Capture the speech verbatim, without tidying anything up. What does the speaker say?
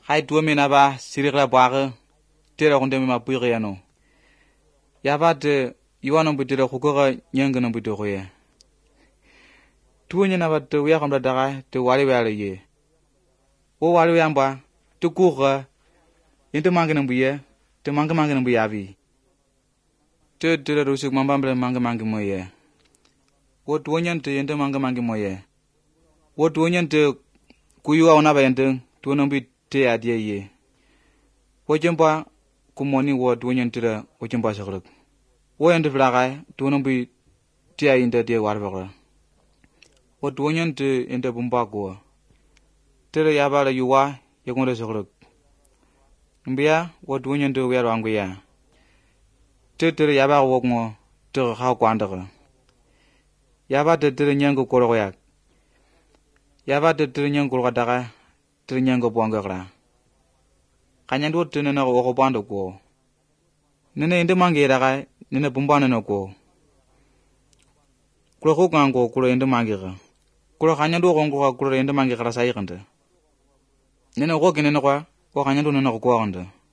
Hai tua mina ba sirikla baga tera konde ma puire yano. Ya ba de yuano butira kukoga nyangana buto ye. Tuanya na ba de ya kamda daga de wali wali ye. O wali yamba tu kuga yente mangana buye te manga mangana buyavi. Te te rusuk mambambre manga manga moye. Wo tuanya te yente manga manga moye. Wo tuanya te kuyuwa ona ba yente tuana bi te adie ye. Wo jempa kumoni wo tuanya te wo jempa sagruk. Wo yente flagai tuana bi te ayinde de warbaga. Wo tuanya te yente bumba ko. Tere yabala yuwa yakunde sagruk. Mbia wo tuanya te wer wanguya. Te tere yaba wo ngo te ha kwandaga. Yaba te tere nyango koroyak. Yaba te tere nyango kadaga tere nyango buangakra. Kanyandu te nena wo bando ko. Nene inde mangi daga nene bumbana no ko. Kulo ko kango kulo inde mangi ga. Kulo kanyandu kongo kulo inde mangi kra sai kanda. Nene ko kinene kwa ko kanyandu nena ko ko kanda.